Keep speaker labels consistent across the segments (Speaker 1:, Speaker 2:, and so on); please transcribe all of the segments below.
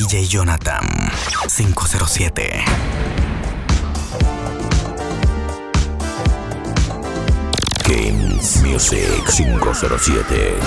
Speaker 1: DJ Jonathan 507. Games Music 507.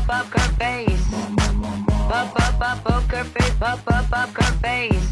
Speaker 2: poker face. Poker face. Poker face.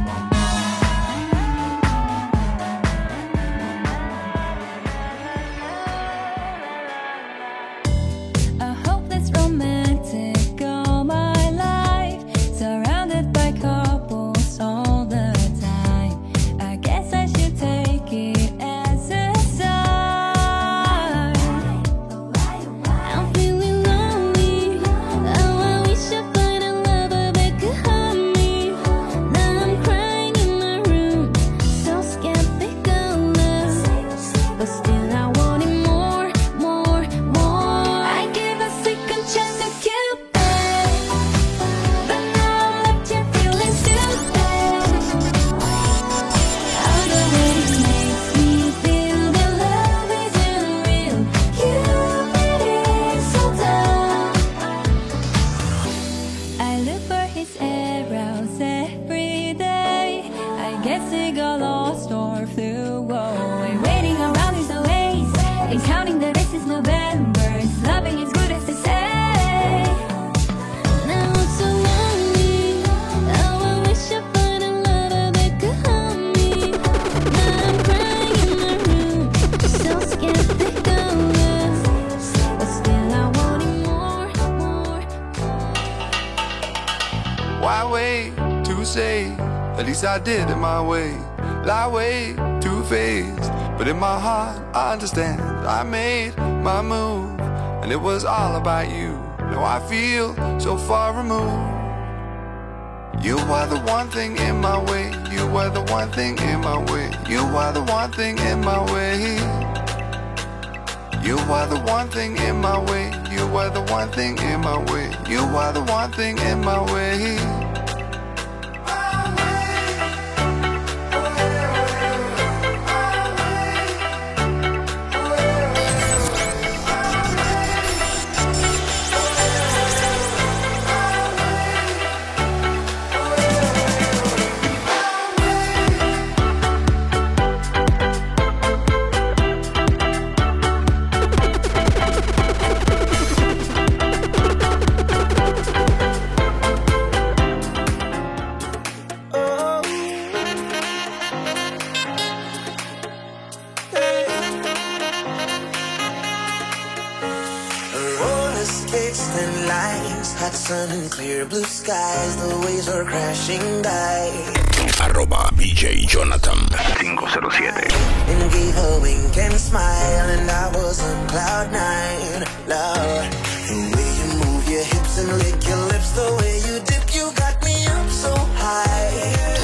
Speaker 3: A hopeless romantic all my life, surrounded by couples all the time. I guess I should take it as a sign. I'm feeling lonely. Oh, I wish I find a lover that could hug me. Now I'm crying in my room, so skeptical of, but still I want it more, more, more. I gave a second chance to Cupid, but now I'm left here feeling stupid. All the way it makes me feel that love isn't real. Cupid is so dumb. I look for his arrows every day. I guess he got lost or flew away. Waiting around is a waste, and counting the days is November. His loving is good as they say. Now I'm so lonely. Oh, I wish I find a lover that could hug me. Now I'm crying in my room, so skeptical of, but still I want it more, more, more.
Speaker 4: Why wait to say? At least I did it my way. Lie way too faced, but in my heart I understand. I made my move, and it was all about you. Now I feel so far removed. You are the one thing in my way. You were the one thing in my way. You are the one thing in my way. You are the one thing in my way. You were the one thing in my way. You are the one thing in my way.
Speaker 5: Roller skates, thin lines, hot sun and clear blue skies. The waves are crashing by.
Speaker 1: Arroba BJ Jonathan 507.
Speaker 5: And gave a wink and smile, and I was on cloud nine. Lord, the way you move your hips and lick your lips, the way you dip, you got me up so high.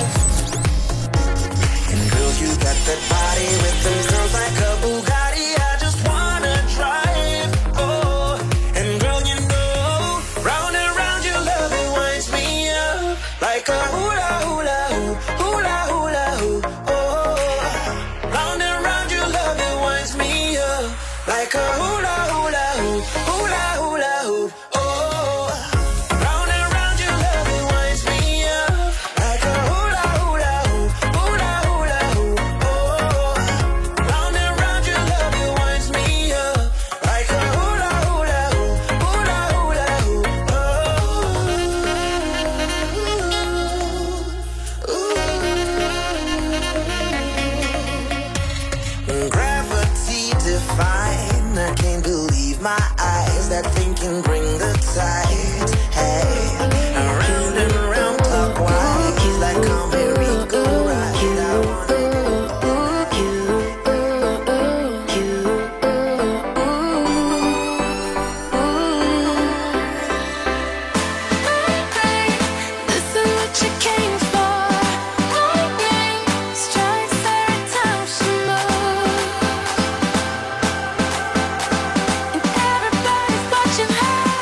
Speaker 5: And girl, you got that body with them curls like a Bugatti. I just wanna drive. Oh, and girl, you know, round and round your love, it winds me up like a hula hula hoop, hula hula hoop. Oh, round and round your love, it winds me up like a hula hula hoop, hula hula hoop. Oh, round and round your love, it winds me up like a hula hula hoop, hula hula hoop. Oh, round and round your love, it winds me up like a hula hula hoop, hula hula hoop. Oh, gravity define. I can't believe my eyes. That thing can bring the tide. Hey, around and around clockwise, like a merry-go-round. I wanna
Speaker 3: This is what you came for. Lightning strikes every time she moves, and everybody's watching her.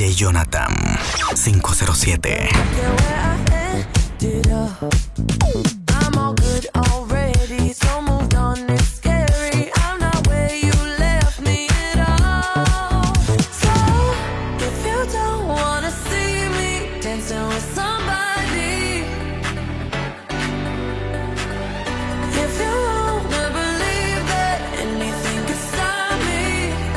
Speaker 6: DJ Jonathan 507.
Speaker 7: I'm all good already, so moved on, it's scary. I'm not where you left me at all. So, if you don't wanna see me dancing with somebody, if you wanna believe that anything can stop me,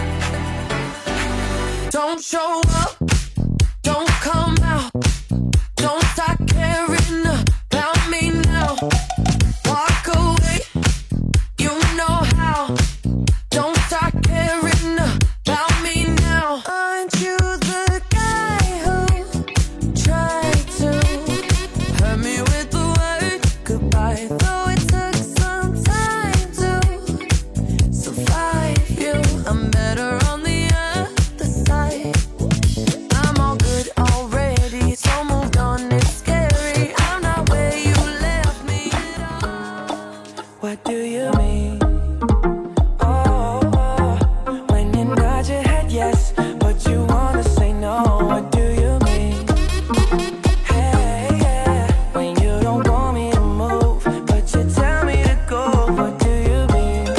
Speaker 7: don't show up, don't come out, don't start caring about me now. Walk away, you know how. Don't start caring about me now. Aren't you the guy who tried to hurt me with the word goodbye? Though it took some time to survive you, I'm better on the other side. I'm all good already, so moved on, it's scary. I'm not where you left me at all. What do you mean? Oh, when you nod your head yes, but you wanna say no. What do you mean? Hey, yeah, when you don't want me to move, but you tell me to go. What do you mean?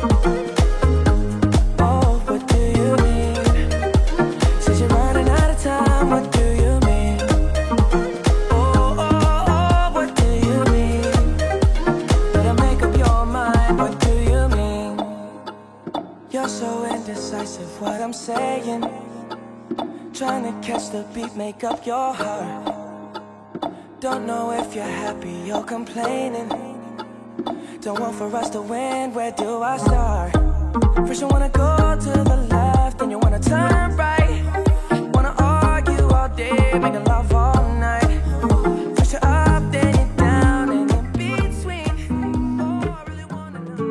Speaker 7: Oh, what do you mean? Since you're running out of time, what do you mean? Oh, what do you mean? Better make up your mind, what do you mean? You're so indecisive, what I'm saying. Trying to catch the beat, make up your heart. Don't know if you're happy or complaining. Don't want for us to win, where do I start? First you wanna go to the left, then you wanna turn right. Wanna argue all day, making love all night. First you're up, then you're down, and in between. Oh, I really wanna know.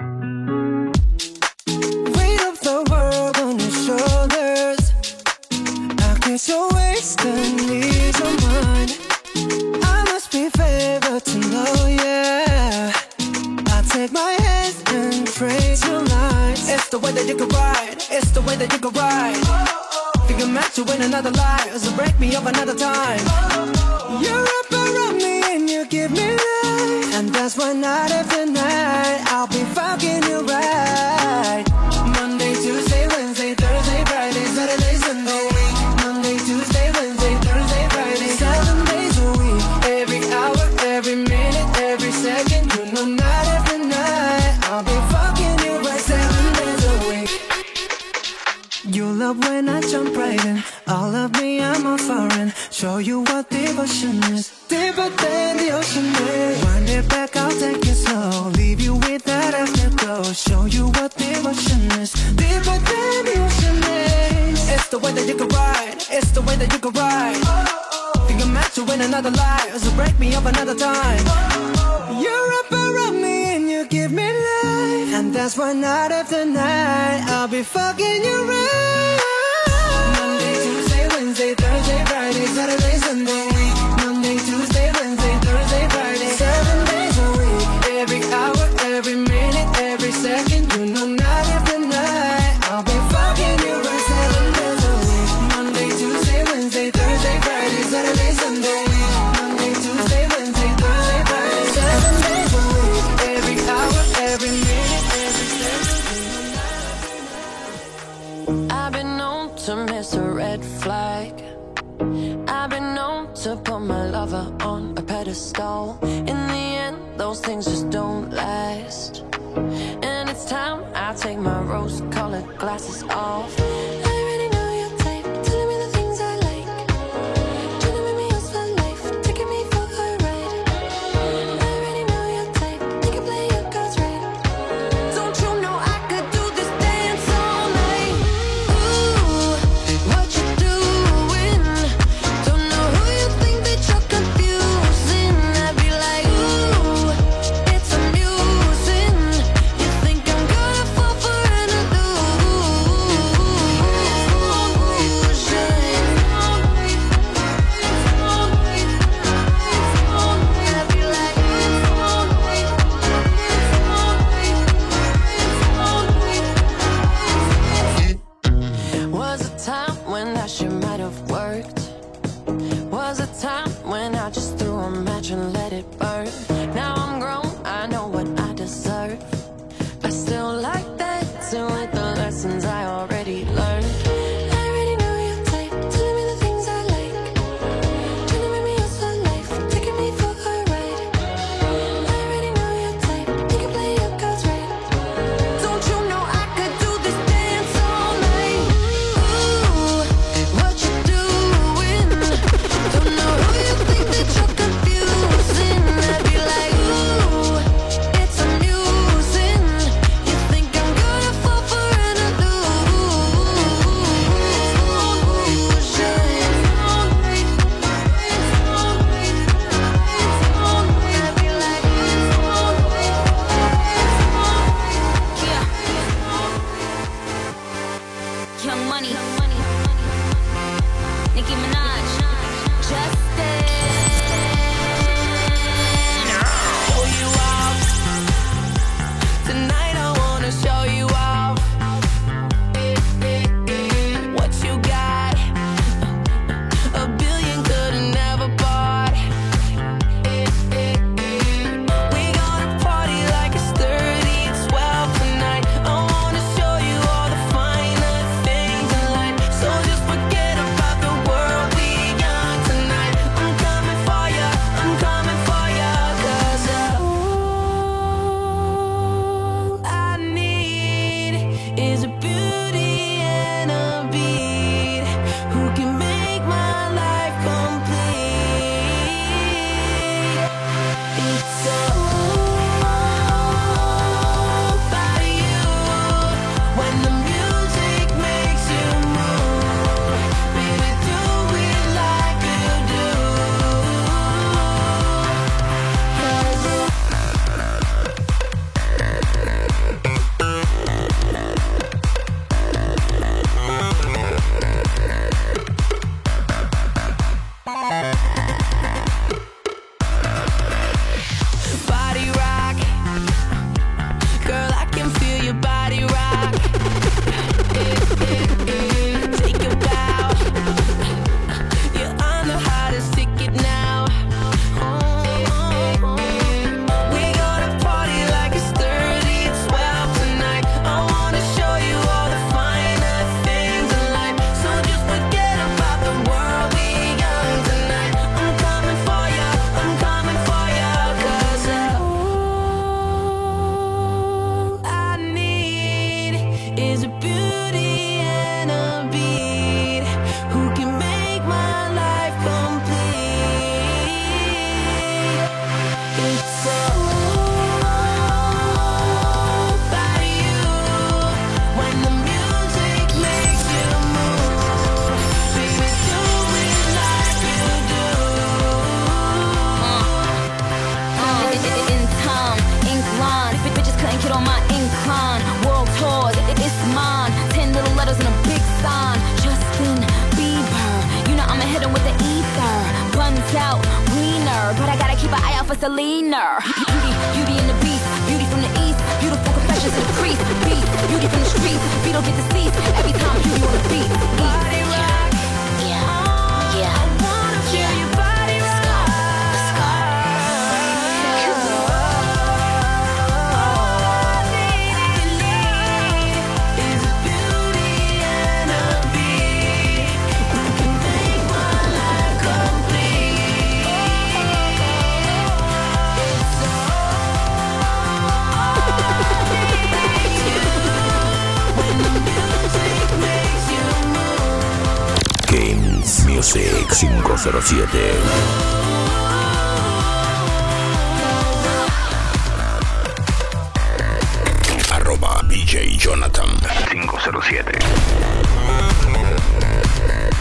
Speaker 7: Weight of the world on your shoulders. I guess you're wasting ease of mine. I must be favored to know, yeah. I take my hands and praise your lines. It's the way that you can ride. It's the way that you can ride. Think I'm meant to win another life, so break me up another time. You're up around me and you give me life, and that's why night after night I'll be fucking you right. Monday, Tuesday, Wednesday, Thursday, Friday, Saturday, Sunday. Monday, Tuesday, Wednesday, Thursday, Friday, 7 days a week. Every hour, every minute, every second. You know night after night I'll be fucking you right 7 days a week. You love when I jump right in. All of me, I'm a foreign. Show you what devotion is. Deeper than the ocean is. Wind it back, I'll take it slow. Leave you with that afterglow. Show you what devotion is. Deeper than the ocean is. It's the way that you can ride. It's the way that you can ride. Think I'm meant to win another life, so break me up another time. You're up around me and you give me life, and that's why night after night I'll be fucking you right. Monday, Tuesday, Wednesday, Thursday, Friday, Saturday, Sunday. Monday, Tuesday, Wednesday, Thursday, Friday, 7 days a week. Every hour, every minute, every second. You know night after night I'll be fucking you right 7 days a week. Monday, Tuesday, Wednesday, Thursday, Friday, Saturday, Sunday. Monday, Tuesday, Wednesday, Thursday, Friday, 7 days a week. Every hour, every minute, every second. I've been known to miss a red flag. I've been known to put my lover on a pedestal. In the end, those things just don't last. And it's time I take my rose-colored glasses off. I already know your type, telling me the things I like. Trying to make me yours for life, taking me for a ride. I already know your type, you can play your cards right. Don't you know I could do this dance all night? Ooh, what you doing? Don't know who you think that you're confusing. I'd be like, ooh, it's amusing. You think I'm gonna fall for an illusion?
Speaker 8: already learned.
Speaker 3: I already know your type, telling me the things I like, trying to make me your sun life, taking me for a ride. I already know your type, you can play your cards right. Don't you know I could do this dance all night? Ooh, what you doing? Don't know who you think that you're confusing. I'd be like, ooh, it's amusing. You think I'm gonna fall for an illusion? I'd be like,
Speaker 9: Young Money, Nicki Minaj, Justin.
Speaker 8: Show you off. Tonight I wanna show you off. What you got? A billion could've never bought. We gonna party like it's 30-12 tonight. I wanna show you all the finer things in life. So just forget about the world, we young tonight. I'm coming for ya, I'm coming for ya. 'Cause all I need is a beauty and a beat who can make my life complete. It's all about you. When the music makes you move, baby, do it like you do. 'Cause body rock, girl, I can feel your body rock. Take a bow, you're on the hottest ticket now. We gonna party like it's 30-12 tonight. I wanna show you all the finer things in life. So just forget about the world, we young tonight. I'm coming for ya, I'm coming for ya. 'Cause all I need is a beauty and a beat who can make my life complete. It's all about you. When the music makes you move, baby, do it like you do.
Speaker 9: In time, ink line. Bitches couldn't get on my incline. World tours, it's mine. 10 little letters and a big sign. Justin Bieber, you know I'ma hit him with the ether. Buns out, wiener, but I gotta keep an eye out for Selena. Beauty and the beast, beauty from the east, beautiful confessions of the priest. Beast, beauty from the streets, beat don't get deceased. Every time beauty on the beat.
Speaker 8: Body rock,
Speaker 9: Yeah,
Speaker 8: I wanna feel your body rock. All I need is a beauty and a beat who can make my life complete. It's all when the music makes you move.
Speaker 1: Games Music 507. @BJ Jonathan 507.